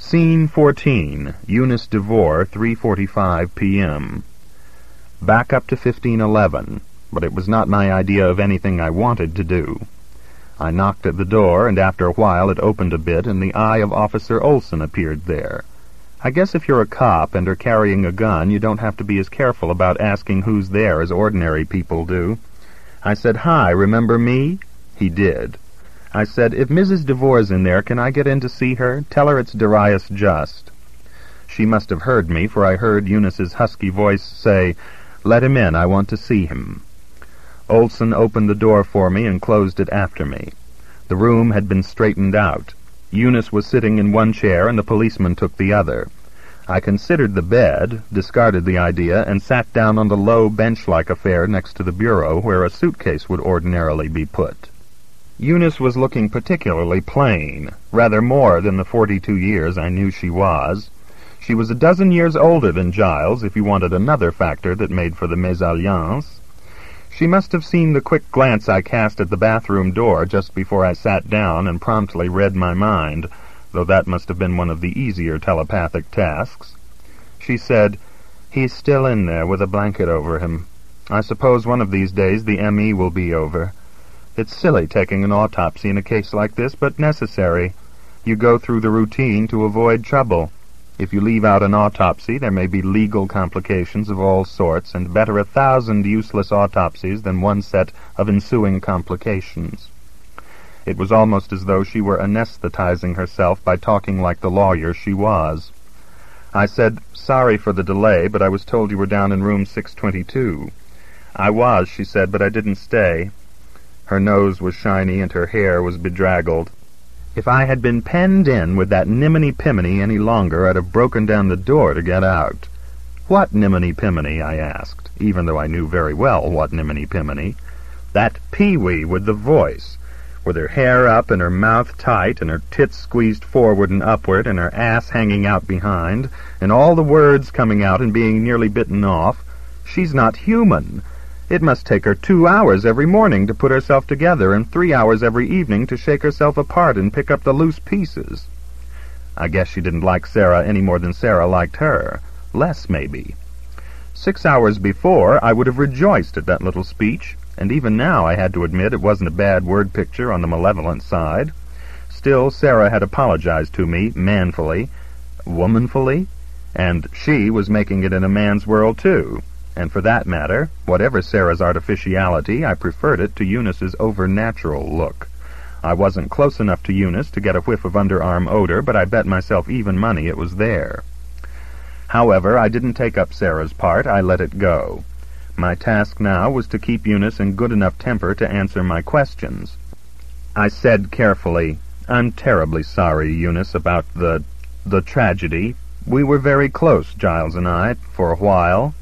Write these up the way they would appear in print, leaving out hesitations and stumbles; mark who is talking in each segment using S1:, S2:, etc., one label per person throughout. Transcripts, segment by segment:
S1: Scene 14, Eunice Devore, 3:45 p.m. Back up to 1511, but it was not my idea of anything I wanted to do. I knocked at the door, and after a while it opened a bit, and the eye of Officer Olson appeared there. I guess if you're a cop and are carrying a gun, you don't have to be as careful about asking who's there as ordinary people do. I said, "Hi, remember me?" He did. I said, "If Mrs. Devore's in there, can I get in to see her? Tell her it's Darius Just." She must have heard me, for I heard Eunice's husky voice say, "Let him in, I want to see him." Olson opened the door for me and closed it after me. The room had been straightened out. Eunice was sitting in one chair, and the policeman took the other. I considered the bed, discarded the idea, and sat down on the low bench-like affair next to the bureau where a suitcase would ordinarily be put. Eunice was looking particularly plain, rather more than the 42 years I knew she was. She was a dozen years older than Giles, if you wanted another factor that made for the mésalliance. She must have seen the quick glance I cast at the bathroom door just before I sat down and promptly read my mind, though that must have been one of the easier telepathic tasks. She said, "He's still in there with a blanket over him. I suppose one of these days the M.E. will be over. It's silly taking an autopsy in a case like this, but necessary. You go through the routine to avoid trouble. If you leave out an autopsy, there may be legal complications of all sorts, and better 1,000 useless autopsies than one set of ensuing complications." It was almost as though she were anesthetizing herself by talking like the lawyer she was. I said, "Sorry for the delay, but I was told you were down in room 622. "I was," she said, "but I didn't stay." Her nose was shiny and her hair was bedraggled. If I had been penned in with that niminy-piminy any longer, I'd have broken down the door to get out. "What niminy-piminy?" I asked, even though I knew very well what niminy-piminy. "That Pee-wee with the voice, with her hair up and her mouth tight and her tits squeezed forward and upward and her ass hanging out behind, and all the words coming out and being nearly bitten off. She's not human. It must take her 2 hours every morning to put herself together and 3 hours every evening to shake herself apart and pick up the loose pieces." I guess she didn't like Sarah any more than Sarah liked her. Less, maybe. 6 hours before, I would have rejoiced at that little speech, and even now I had to admit it wasn't a bad word picture on the malevolent side. Still, Sarah had apologized to me manfully, womanfully, and she was making it in a man's world, too. And for that matter, whatever Sarah's artificiality, I preferred it to Eunice's overnatural look. I wasn't close enough to Eunice to get a whiff of underarm odor, but I bet myself even money it was there. However, I didn't take up Sarah's part. I let it go. My task now was to keep Eunice in good enough temper to answer my questions. I said carefully, "I'm terribly sorry, Eunice, about the tragedy. We were very close, Giles and I, for a while."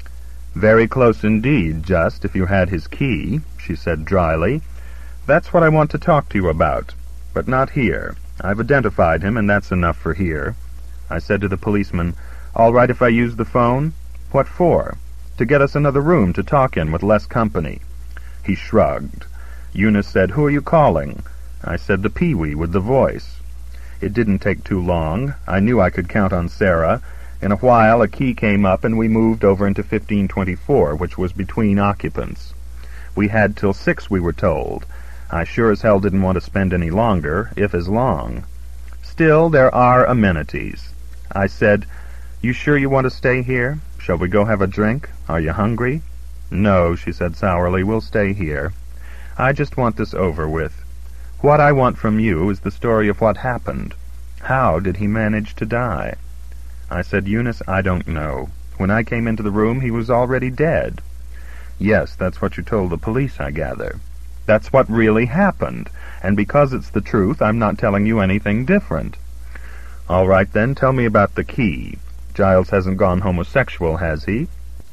S1: "Very close indeed, Just, if you had his key," she said dryly. "That's what I want to talk to you about, but not here. I've identified him, and that's enough for here." I said to the policeman, "All right if I use the phone?" "What for?" "To get us another room to talk in with less company." He shrugged. Eunice said, "Who are you calling?" I said, "The Pee-wee with the voice." It didn't take too long. I knew I could count on Sarah. In a while, a key came up, and we moved over into 1524, which was between occupants. We had till 6, we were told. I sure as hell didn't want to spend any longer, if as long. Still, there are amenities. I said, "You sure you want to stay here? Shall we go have a drink? Are you hungry?" "No," she said sourly, "we'll stay here. I just want this over with. What I want from you is the story of what happened. How did he manage to die?" I said, "Eunice, I don't know. When I came into the room, he was already dead." "Yes, that's what you told the police, I gather." "That's what really happened, and because it's the truth, I'm not telling you anything different." "All right, then, tell me about the key. Giles hasn't gone homosexual, has he?"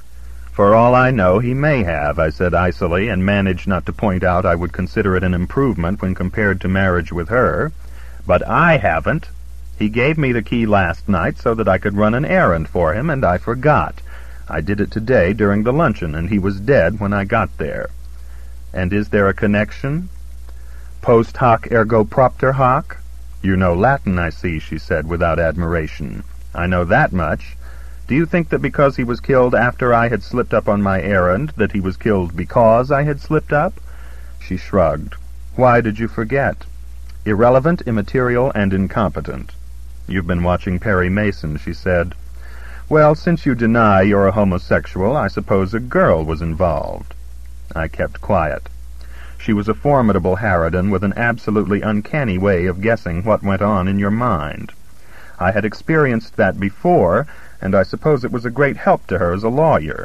S1: "For all I know, he may have," I said icily, and managed not to point out I would consider it an improvement when compared to marriage with her. "But I haven't. He gave me the key last night so that I could run an errand for him, and I forgot. I did it today during the luncheon, and he was dead when I got there." "And is there a connection?" "Post hoc ergo propter hoc." "You know Latin, I see," she said without admiration. "I know that much. Do you think that because he was killed after I had slipped up on my errand, that he was killed because I had slipped up?" She shrugged. "Why did you forget?" "Irrelevant, immaterial, and incompetent." "You've been watching Perry Mason," she said. "Well, since you deny you're a homosexual, I suppose a girl was involved." I kept quiet. She was a formidable harridan with an absolutely uncanny way of guessing what went on in your mind. I had experienced that before, and I suppose it was a great help to her as a lawyer.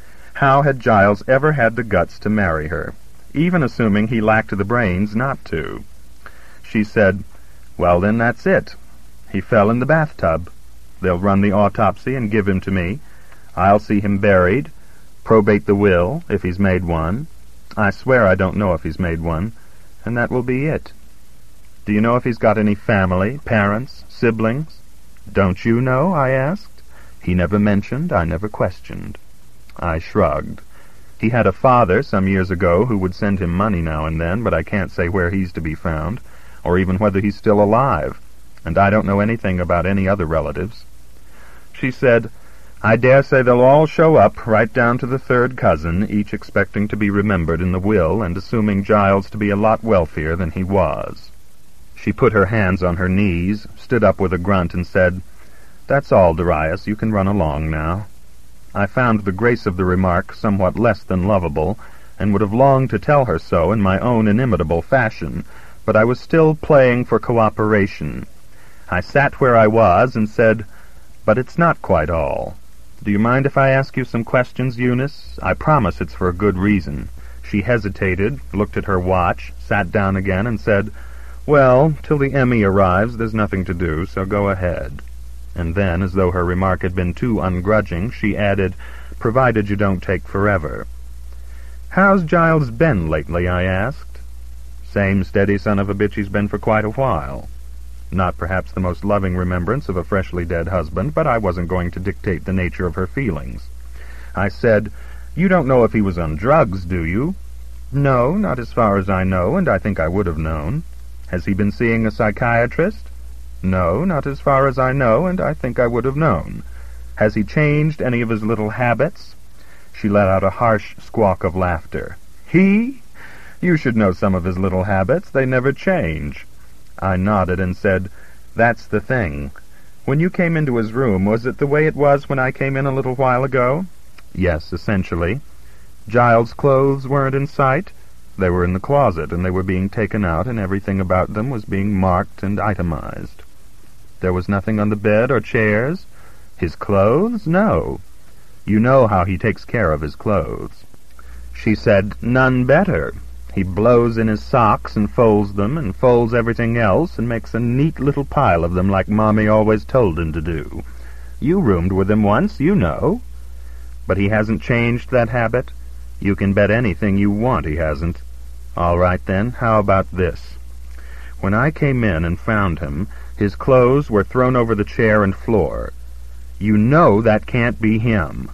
S1: How had Giles ever had the guts to marry her, even assuming he lacked the brains not to? She said, "Well, then that's it. He fell in the bathtub. They'll run the autopsy and give him to me. I'll see him buried, probate the will, if he's made one. I swear I don't know if he's made one, and that will be it." "Do you know if he's got any family, parents, siblings?" "Don't you know?" I asked. He never mentioned, I never questioned. I shrugged. He had a father some years ago who would send him money now and then, but I can't say where he's to be found, or even whether he's still alive, and I don't know anything about any other relatives. She said, "I dare say they'll all show up, right down to the third cousin, each expecting to be remembered in the will and assuming Giles to be a lot wealthier than he was." She put her hands on her knees, stood up with a grunt, and said, "That's all, Darius. You can run along now." I found the grace of the remark somewhat less than lovable, and would have longed to tell her so in my own inimitable fashion, but I was still playing for cooperation. I sat where I was and said, "But it's not quite all. Do you mind if I ask you some questions, Eunice? I promise it's for a good reason." She hesitated, looked at her watch, sat down again, and said, "Well, till the Emmy arrives, there's nothing to do, so go ahead." And then, as though her remark had been too ungrudging, she added, "Provided you don't take forever." "How's Giles been lately?" I asked. "Same steady son of a bitch he's been for quite a while." Not perhaps the most loving remembrance of a freshly dead husband, but I wasn't going to dictate the nature of her feelings. I said, "You don't know if he was on drugs, do you?" "No, not as far as I know, and I think I would have known." "Has he been seeing a psychiatrist?" "No, not as far as I know, and I think I would have known." "Has he changed any of his little habits?" She let out a harsh squawk of laughter. "He? You should know some of his little habits. They never change." I nodded and said, "That's the thing. When you came into his room, was it the way it was when I came in a little while ago?" "Yes, essentially." "Giles' clothes weren't in sight?" "They were in the closet, and they were being taken out, and everything about them was being marked and itemized." "There was nothing on the bed or chairs?" "His clothes? No." "You know how he takes care of his clothes." She said, "None better. He blows in his socks and folds everything else, and makes a neat little pile of them like Mommy always told him to do. You roomed with him once, you know." "But he hasn't changed that habit?" "You can bet anything you want he hasn't." "All right, then, how about this? When I came in and found him, his clothes were thrown over the chair and floor. You know that can't be him."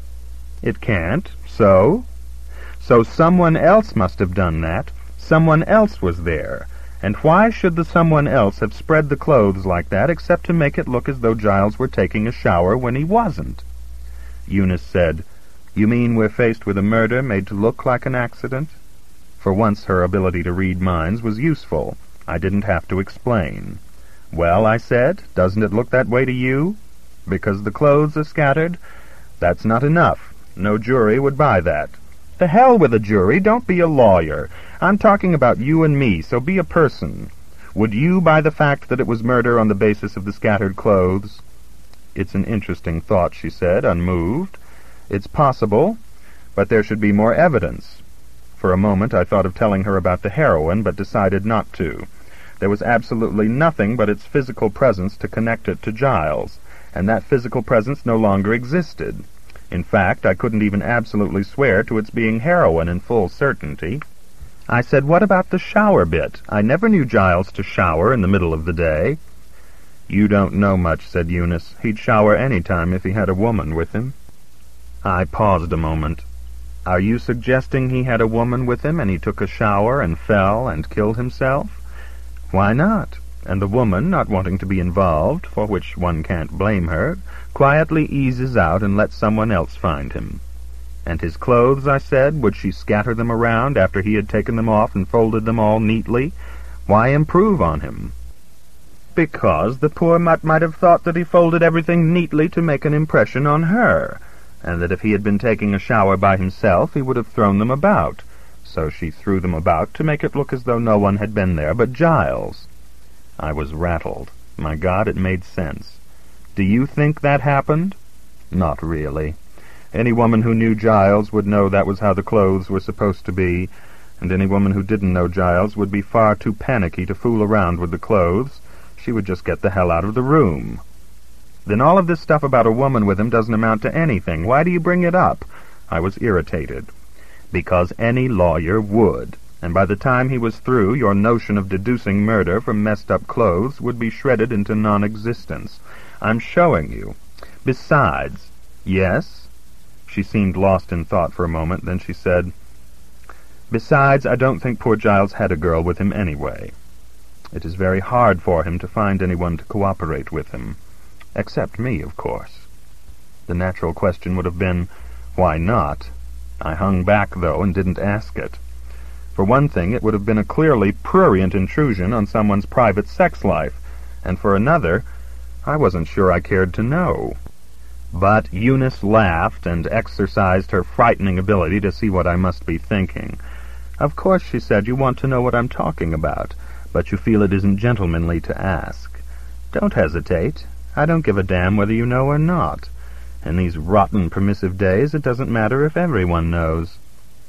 S1: "It can't. So?" "So someone else must have done that. Someone else was there. And why should the someone else have spread the clothes like that except to make it look as though Giles were taking a shower when he wasn't?" Eunice said, "You mean we're faced with a murder made to look like an accident?" For once her ability to read minds was useful. I didn't have to explain. "Well," I said, "doesn't it look that way to you? Because the clothes are scattered? That's not enough. No jury would buy that." "The hell with a jury. Don't be a lawyer. I'm talking about you and me, so be a person. Would you buy the fact that it was murder on the basis of the scattered clothes?" "It's an interesting thought," she said, unmoved. "It's possible, but there should be more evidence." For a moment I thought of telling her about the heroin, but decided not to. There was absolutely nothing but its physical presence to connect it to Giles, and that physical presence no longer existed. In fact, I couldn't even absolutely swear to its being heroin in full certainty. I said, "What about the shower bit? I never knew Giles to shower in the middle of the day." "You don't know much," said Eunice. "He'd shower any time if he had a woman with him." I paused a moment. "Are you suggesting he had a woman with him and he took a shower and fell and killed himself?" "Why not? and the woman, not wanting to be involved, for which one can't blame her, quietly eases out and lets someone else find him. And his clothes, I said, would she scatter them around after he had taken them off and folded them all neatly? Why improve on him? Because the poor mutt might have thought that he folded everything neatly to make an impression on her, and that if he had been taking a shower by himself he would have thrown them about. So she threw them about to make it look as though no one had been there but Giles. I was rattled. My God, it made sense. Do you think that happened? Not really. Any woman who knew Giles would know that was how the clothes were supposed to be, and any woman who didn't know Giles would be far too panicky to fool around with the clothes. She would just get the hell out of the room. Then all of this stuff about a woman with him doesn't amount to anything. Why do you bring it up? I was irritated. Because any lawyer would, and by the time he was through, your notion of deducing murder from messed-up clothes would be shredded into non-existence. I'm showing you. Besides— Yes? She seemed lost in thought for a moment, then she said, "Besides, I don't think poor Giles had a girl with him anyway. It is very hard for him to find anyone to cooperate with him. Except me, of course." The natural question would have been, why not? I hung back, though, and didn't ask it. For one thing, it would have been a clearly prurient intrusion on someone's private sex life, and for another, I wasn't sure I cared to know. But Eunice laughed and exercised her frightening ability to see what I must be thinking. "Of course," she said, "you want to know what I'm talking about, but you feel it isn't gentlemanly to ask. Don't hesitate. I don't give a damn whether you know or not. In these rotten permissive days, it doesn't matter if everyone knows.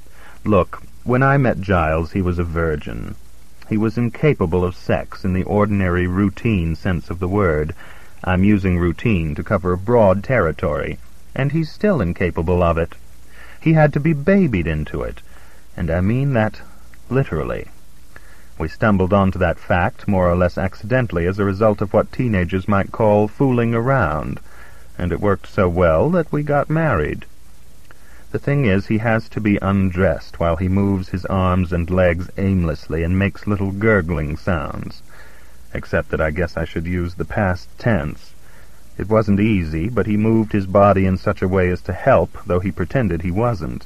S1: Look, when I met Giles, he was a virgin. He was incapable of sex in the ordinary routine sense of the word. I'm using routine to cover a broad territory, and he's still incapable of it. He had to be babied into it, and I mean that literally. We stumbled onto that fact more or less accidentally as a result of what teenagers might call fooling around, and it worked so well that we got married. The thing is, he has to be undressed while he moves his arms and legs aimlessly and makes little gurgling sounds. Except that I guess I should use the past tense. It wasn't easy, but he moved his body in such a way as to help, though he pretended he wasn't.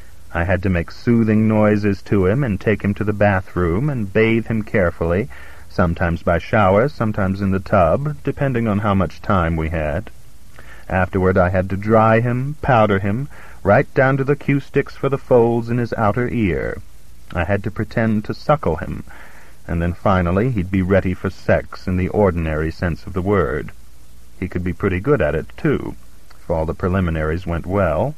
S1: I had to make soothing noises to him and take him to the bathroom and bathe him carefully, sometimes by shower, sometimes in the tub, depending on how much time we had. Afterward I had to dry him, powder him, right down to the cue-sticks for the folds in his outer ear. I had to pretend to suckle him, and then finally he'd be ready for sex in the ordinary sense of the word. He could be pretty good at it, too, if all the preliminaries went well.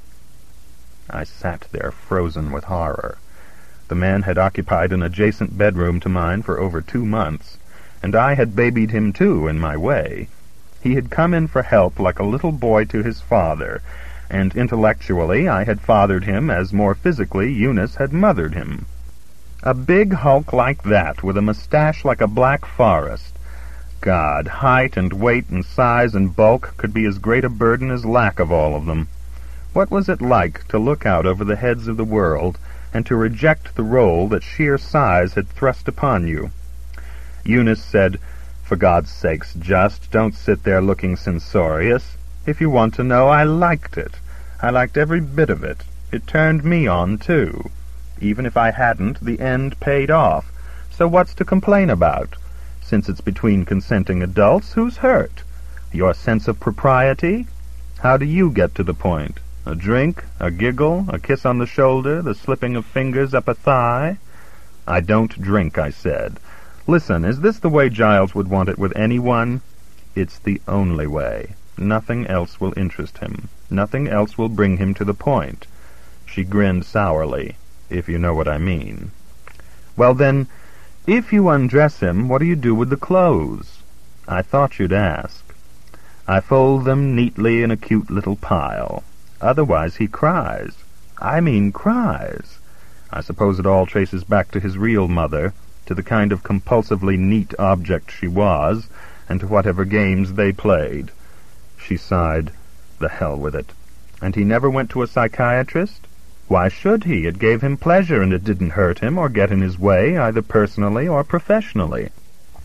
S1: I sat there frozen with horror. The man had occupied an adjacent bedroom to mine for over 2 months, and I had babied him, too, in my way. He had come in for help like a little boy to his father, and intellectually I had fathered him as more physically Eunice had mothered him. A big hulk like that, with a mustache like a black forest. God, height and weight and size and bulk could be as great a burden as lack of all of them. What was it like to look out over the heads of the world and to reject the role that sheer size had thrust upon you? Eunice said, "For God's sakes, Just, don't sit there looking censorious. If you want to know, I liked it. I liked every bit of it. It turned me on, too. Even if I hadn't, the end paid off. So what's to complain about? Since it's between consenting adults, who's hurt? Your sense of propriety? How do you get to the point? A drink, a giggle, a kiss on the shoulder, the slipping of fingers up a thigh?" "I don't drink," I said. "Listen, is this the way Giles would want it with anyone?" "It's the only way. Nothing else will interest him. Nothing else will bring him to the point." She grinned sourly, if you know what I mean. "Well then, if you undress him, what do you do with the clothes?" "I thought you'd ask." "I fold them neatly in a cute little pile. Otherwise he cries. I mean cries. I suppose it all traces back to his real mother, to the kind of compulsively neat object she was, and to whatever games they played." She sighed. "The hell with it. And he never went to a psychiatrist?" "Why should he? It gave him pleasure, and it didn't hurt him or get in his way, either personally or professionally.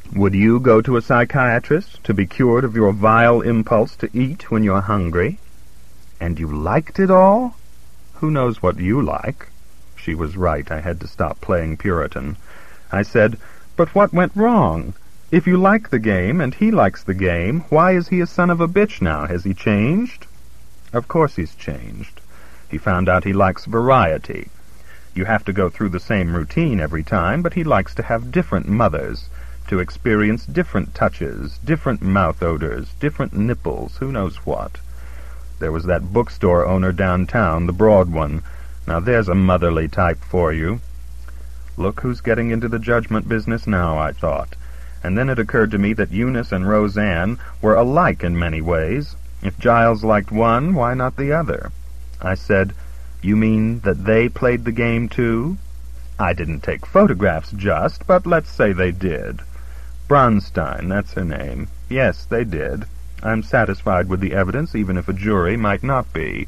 S1: Would you go to a psychiatrist to be cured of your vile impulse to eat when you're hungry? And you liked it all? Who knows what you like? She was right. I had to stop playing Puritan. I said, "But what went wrong? If you like the game, and he likes the game, why is he a son of a bitch now? Has he changed?" Of course he's changed. He found out he likes variety. You have to go through the same routine every time, but he likes to have different mothers, to experience different touches, different mouth odors, different nipples, who knows what. There was that bookstore owner downtown, the broad one. Now there's a motherly type for you. Look who's getting into the judgment business now, I thought. And then it occurred to me that Eunice and Roseanne were alike in many ways. If Giles liked one, why not the other? I said, "You mean that they played the game too?" I didn't take photographs just, but let's say they did. Bronstein, that's her name. Yes, they did. I'm satisfied with the evidence, even if a jury might not be.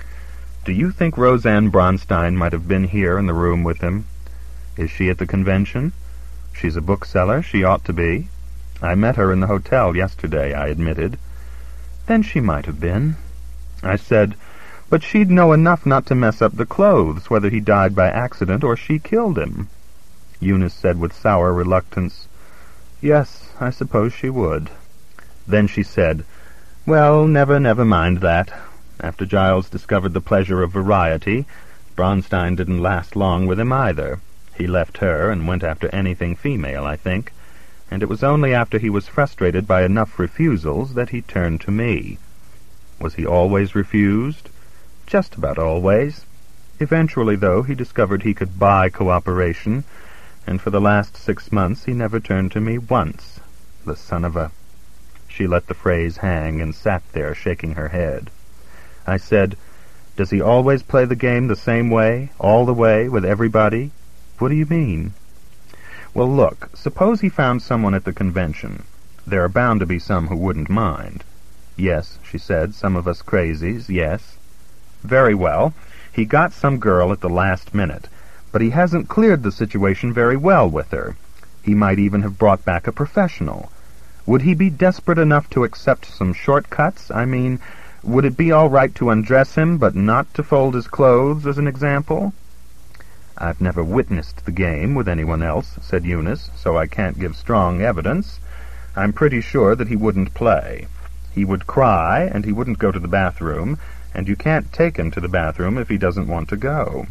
S1: Do you think Roseanne Bronstein might have been here in the room with him? Is she at the convention? She's a bookseller. She ought to be. I met her in the hotel yesterday, I admitted. Then she might have been. I said, but she'd know enough not to mess up the clothes, whether he died by accident or she killed him. Eunice said with sour reluctance, "Yes, I suppose she would." Then she said, "Well, never mind that. After Giles discovered the pleasure of variety, Bronstein didn't last long with him either. He left her and went after anything female, I think, and it was only after he was frustrated by enough refusals that he turned to me. Was he always refused? Just about always. Eventually, though, he discovered he could buy cooperation, and for the last 6 months he never turned to me once. The son of a—" She let the phrase hang and sat there shaking her head. I said, "Does he always play the game the same way, all the way, with everybody?" "What do you mean?" "Well, look, suppose he found someone at the convention. There are bound to be some who wouldn't mind." "Yes," she said, "some of us crazies, yes." "Very well. He got some girl at the last minute, but he hasn't cleared the situation very well with her. He might even have brought back a professional. Would he be desperate enough to accept some shortcuts? I mean, would it be all right to undress him, but not to fold his clothes, as an example?" "I've never witnessed the game with anyone else," said Eunice, "so I can't give strong evidence. I'm pretty sure that he wouldn't play. He would cry, and he wouldn't go to the bathroom, and you can't take him to the bathroom if he doesn't want to go."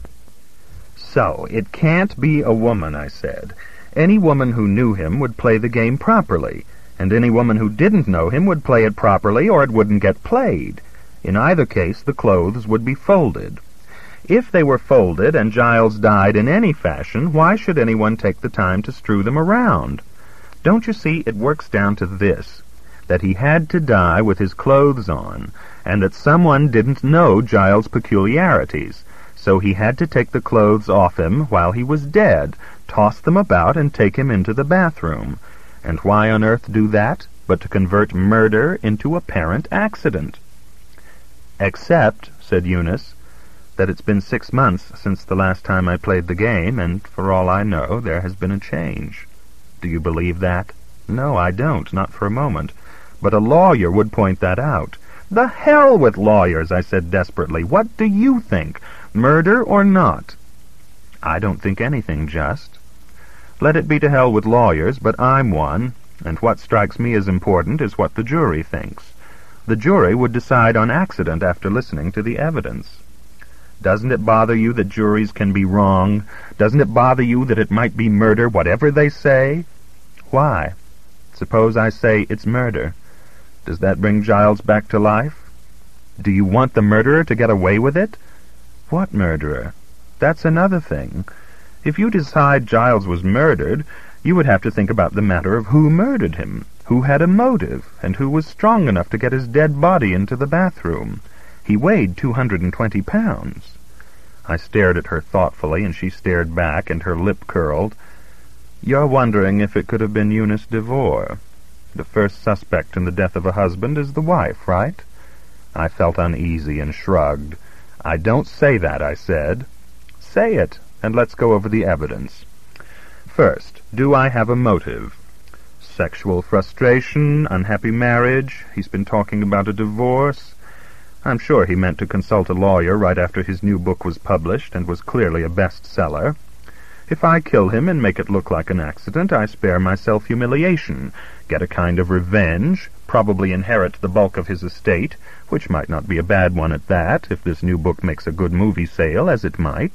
S1: "So, it can't be a woman," I said. "Any woman who knew him would play the game properly, and any woman who didn't know him would play it properly, or it wouldn't get played. In either case, the clothes would be folded. If they were folded and Giles died in any fashion, why should anyone take the time to strew them around? Don't you see, it works down to this, that he had to die with his clothes on, and that someone didn't know Giles' peculiarities, so he had to take the clothes off him while he was dead, toss them about, and take him into the bathroom. And why on earth do that, but to convert murder into apparent accident?" "Except," said Eunice, "that it's been 6 months since the last time I played the game, and for all I know, there has been a change." "Do you believe that?" "No, I don't, not for a moment. But a lawyer would point that out." "The hell with lawyers," I said desperately. "What do you think? Murder or not?" "I don't think anything, just." "Let it be to hell with lawyers, but I'm one, and what strikes me as important is what the jury thinks. The jury would decide on accident after listening to the evidence. Doesn't it bother you that juries can be wrong? Doesn't it bother you that it might be murder, whatever they say?" "Why? Suppose I say it's murder. Does that bring Giles back to life? Do you want the murderer to get away with it?" "What murderer?" "That's another thing. If you decide Giles was murdered, you would have to think about the matter of who murdered him, who had a motive, and who was strong enough to get his dead body into the bathroom. He weighed 220 pounds. I stared at her thoughtfully, and she stared back, and her lip curled. "You're wondering if it could have been Eunice Devore. The first suspect in the death of a husband is the wife, right?" I felt uneasy and shrugged. "I don't say that," I said. "Say it, and let's go over the evidence. First, do I have a motive?" Sexual frustration, unhappy marriage. He's been talking about a divorce. I'm sure he meant to consult a lawyer right after his new book was published and was clearly a bestseller. If I kill him and make it look like an accident, I spare myself humiliation, get a kind of revenge, probably inherit the bulk of his estate, which might not be a bad one at that, if this new book makes a good movie sale, as it might.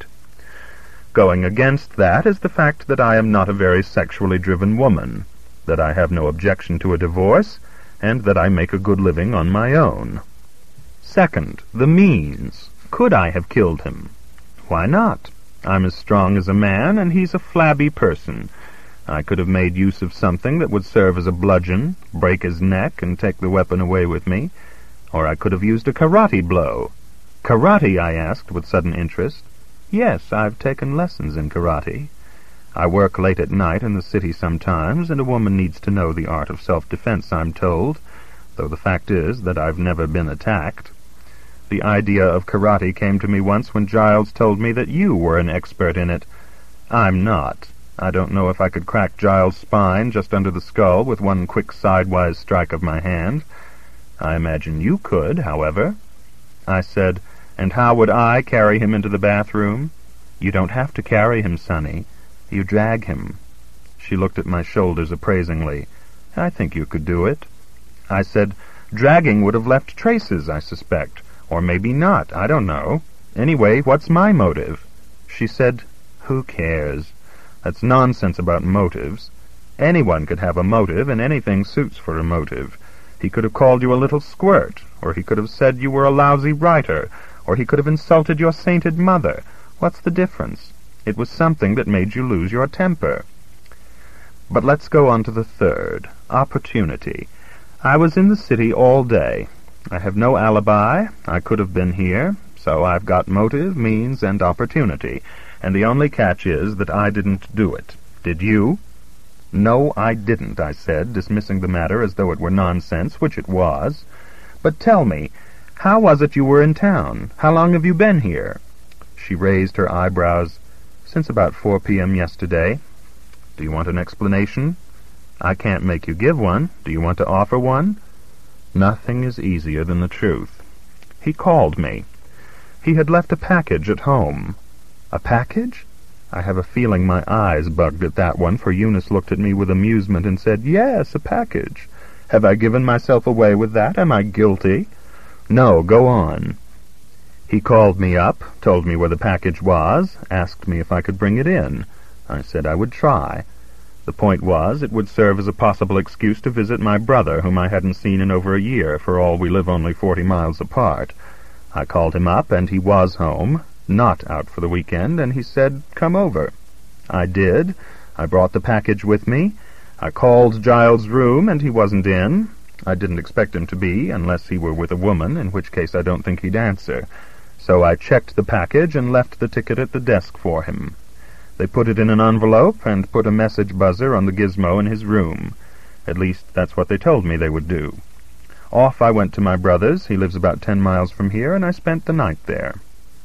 S1: Going against that is the fact that I am not a very sexually driven woman, that I have no objection to a divorce, and that I make a good living on my own. Second, the means. Could I have killed him? Why not? I'm as strong as a man, and he's a flabby person. I could have made use of something that would serve as a bludgeon, break his neck, and take the weapon away with me. Or I could have used a karate blow. Karate? I asked, with sudden interest. Yes, I've taken lessons in karate. I work late at night in the city sometimes, and a woman needs to know the art of self-defense, I'm told, though the fact is that I've never been attacked. The idea of karate came to me once when Giles told me that you were an expert in it. I'm not. I don't know if I could crack Giles' spine just under the skull with one quick sidewise strike of my hand. I imagine you could, however. I said, and how would I carry him into the bathroom? You don't have to carry him, Sonny. You drag him. She looked at my shoulders appraisingly. I think you could do it. I said, dragging would have left traces, I suspect. Or maybe not, I don't know. Anyway, what's my motive? She said, who cares? That's nonsense about motives. Anyone could have a motive, and anything suits for a motive. He could have called you a little squirt, or he could have said you were a lousy writer, or he could have insulted your sainted mother. What's the difference? It was something that made you lose your temper. But let's go on to the third, opportunity. I was in the city all day. I have no alibi. I could have been here, so I've got motive, means, and opportunity, and the only catch is that I didn't do it. Did you? No, I didn't, I said, dismissing the matter as though it were nonsense, which it was. But tell me, how was it you were in town? How long have you been here? She raised her eyebrows. Since about 4 p.m. yesterday. Do you want an explanation? I can't make you give one. Do you want to offer one? Nothing is easier than the truth. He called me. He had left a package at home. A package? I have a feeling my eyes bugged at that one, for Eunice looked at me with amusement and said, yes, a package. Have I given myself away with that? Am I guilty? No, go on. He called me up, told me where the package was, asked me if I could bring it in. I said I would try. The point was, it would serve as a possible excuse to visit my brother, whom I hadn't seen in over a year, for all we live only 40 miles apart. I called him up, and he was home, not out for the weekend, and he said, come over. I did. I brought the package with me. I called Giles' room, and he wasn't in. I didn't expect him to be, unless he were with a woman, in which case I don't think he'd answer. So I checked the package and left the ticket at the desk for him. They put it in an envelope and put a message buzzer on the gizmo in his room. At least, that's what they told me they would do. Off I went to my brother's. He lives about 10 miles from here, and I spent the night there.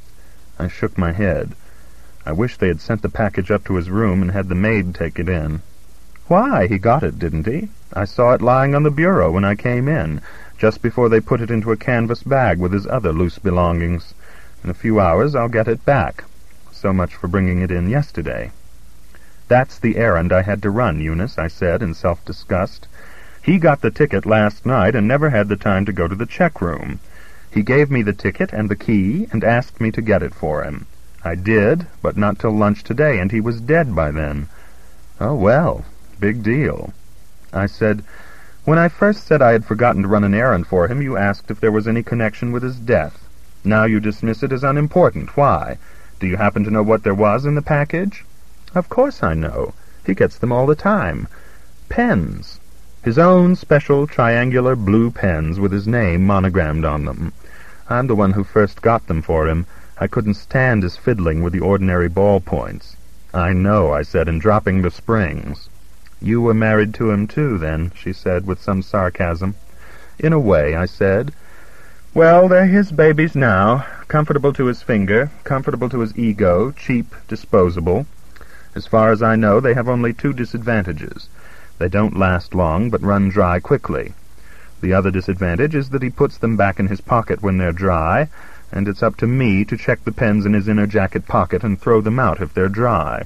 S1: I shook my head. I wish they had sent the package up to his room and had the maid take it in. Why? He got it, didn't he? I saw it lying on the bureau when I came in, just before they put it into a canvas bag with his other loose belongings. In a few hours I'll get it back. So much for bringing it in yesterday. That's the errand I had to run, Eunice, I said in self-disgust. He got the ticket last night and never had the time to go to the check room. He gave me the ticket and the key and asked me to get it for him. I did, but not till lunch today, and he was dead by then. Oh, well, big deal. I said, when I first said I had forgotten to run an errand for him, you asked if there was any connection with his death. Now you dismiss it as unimportant. Why? Do you happen to know what there was in the package? Of course I know. He gets them all the time. Pens. His own special triangular blue pens with his name monogrammed on them. I'm the one who first got them for him. I couldn't stand his fiddling with the ordinary ballpoints. I know, I said, and dropping the springs. You were married to him too, then, she said with some sarcasm. In a way, I said. Well, they're his babies now, comfortable to his finger, comfortable to his ego, cheap, disposable. As far as I know, they have only 2 disadvantages. They don't last long, but run dry quickly. The other disadvantage is that he puts them back in his pocket when they're dry, and it's up to me to check the pens in his inner jacket pocket and throw them out if they're dry."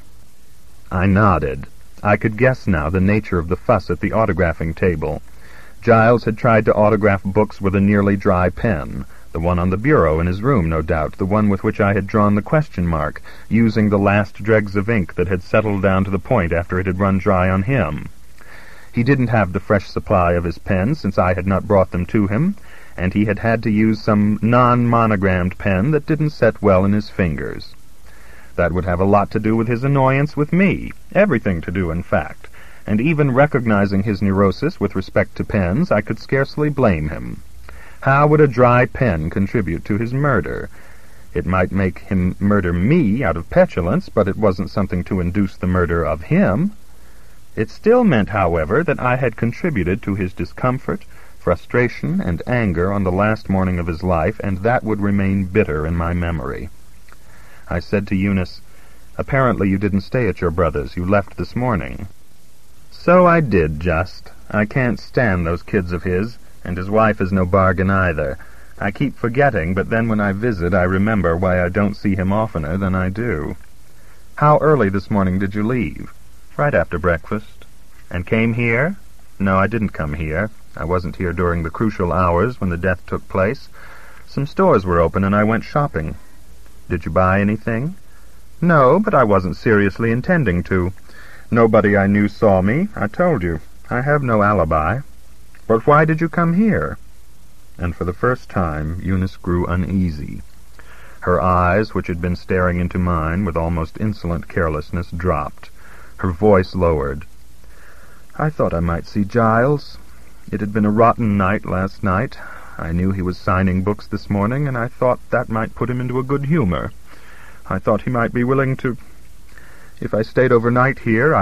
S1: I nodded. I could guess now the nature of the fuss at the autographing table. Giles had tried to autograph books with a nearly dry pen, the one on the bureau in his room, no doubt, the one with which I had drawn the question mark, using the last dregs of ink that had settled down to the point after it had run dry on him. He didn't have the fresh supply of his pens, since I had not brought them to him, and he had had to use some non-monogrammed pen that didn't set well in his fingers. That would have a lot to do with his annoyance with me, everything to do, in fact, and even recognizing his neurosis with respect to pens, I could scarcely blame him. How would a dry pen contribute to his murder? It might make him murder me out of petulance, but it wasn't something to induce the murder of him. It still meant, however, that I had contributed to his discomfort, frustration, and anger on the last morning of his life, and that would remain bitter in my memory. I said to Eunice, "Apparently you didn't stay at your brother's. You left this morning." "So I did, just. I can't stand those kids of his, and his wife is no bargain either. I keep forgetting, but then when I visit I remember why I don't see him oftener than I do." "How early this morning did you leave?" "Right after breakfast." "And came here?" "No, I didn't come here. I wasn't here during the crucial hours when the death took place. Some stores were open and I went shopping." "Did you buy anything?" "No, but I wasn't seriously intending to. Nobody I knew saw me. I told you. I have no alibi." "But why did you come here?" And for the first time Eunice grew uneasy. Her eyes, which had been staring into mine with almost insolent carelessness, dropped. Her voice lowered. "I thought I might see Giles. It had been a rotten night last night. I knew he was signing books this morning, and I thought that might put him into a good humor. I thought he might be willing to... If I stayed overnight here,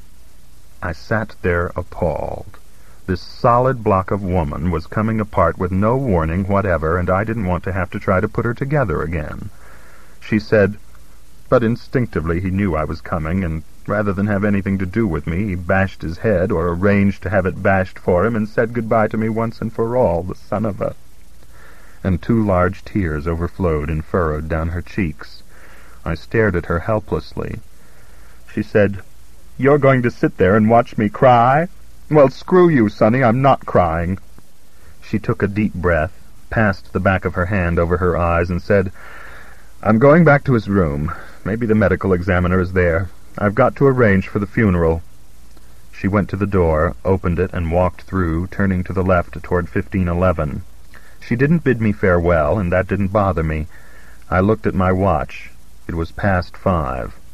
S1: I sat there appalled. This solid block of woman was coming apart with no warning whatever, and I didn't want to have to try to put her together again. She said, but instinctively he knew I was coming, and rather than have anything to do with me, he bashed his head, or arranged to have it bashed for him, and said goodbye to me once and for all, the son of a... And 2 large tears overflowed and furrowed down her cheeks. I stared at her helplessly. She said, "You're going to sit there and watch me cry? Well, screw you, Sonny, I'm not crying." She took a deep breath, passed the back of her hand over her eyes, and said, "I'm going back to his room. Maybe the medical examiner is there. I've got to arrange for the funeral." She went to the door, opened it, and walked through, turning to the left toward 1511. She didn't bid me farewell, and that didn't bother me. I looked at my watch. It was past 5.